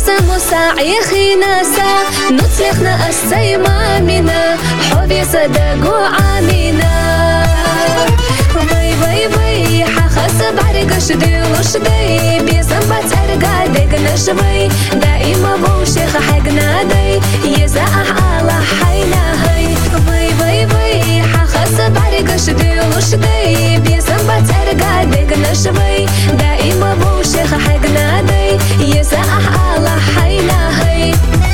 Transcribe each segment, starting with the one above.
مساعي خيناسا نطلقنا السيما منا حبي صدقوا عامنا باي باي باي حخسب عرقش دي وشدي بيزنبت أرقا دقنا شوي دائما بوشيخ حقنا دي يزاح على حينا هاي باي باي باي حخسب عرقش دي وشدي بيزنبت أرقا دقنا شوي دائما بوشيخ حقنا دي يزاح على حينا هاي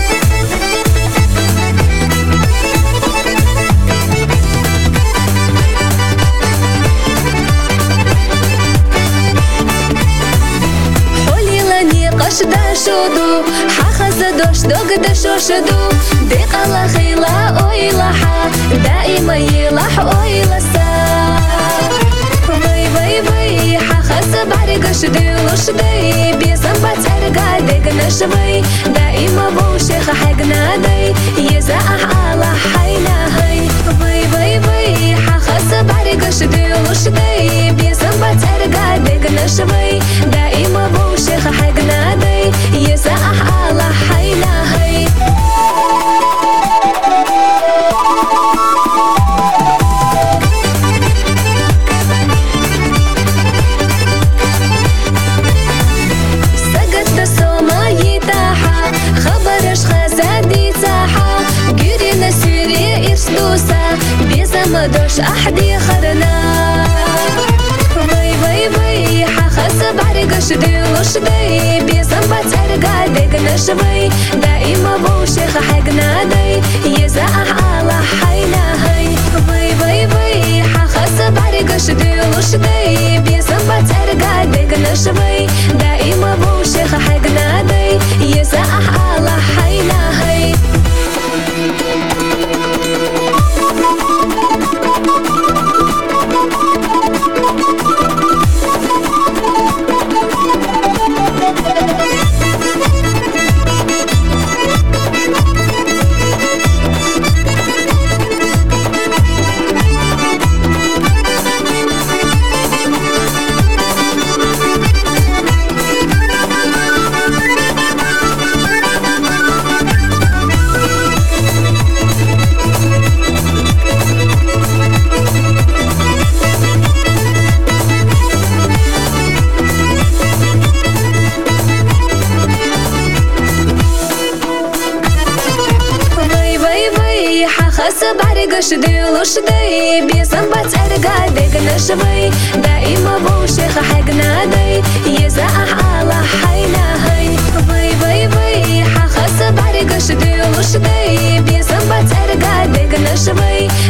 قشدا شدو حخز دوش دوغ دشو شدو ديق الله خيلا اويلحا دائما يلح اويلسا باي باي باي حخز بعرق شدي وشدي بيزنبت ارقا ديق نشوي دائما بوشيخ حقنا دي يزاح على حينا هاي باي باي باي حخز بعرق شدي وشدي بيزنبت ارقا ديق نشوي دائما بوشيخ حقنا دي يزاح على حينا هاي سقط السوما يتاحا خبرش خزادي تاحا قرينا سيري إرسلوسا بيزمدوش أحدي خرنا باي باي باي حخسب عرقش دي وشدي بيزنبت أرقا دقنا شوي دائما بوشيخ حقنا دي يزاح على حينا هاي باي باي باي حخسب عرقش دي وشدي بيزنبت أرقا دقنا شوي دائما بوشيخ حقنا دي يزاح على حينا هاي حخسب عرقش دي وشدي بيزنبت أرقا دقنا شوي دائما بوشيخ حقنا دي يزاح على حينا هاي باي باي باي حخسب عرقش دي وشدي بيزنبت أرقا دقنا شوي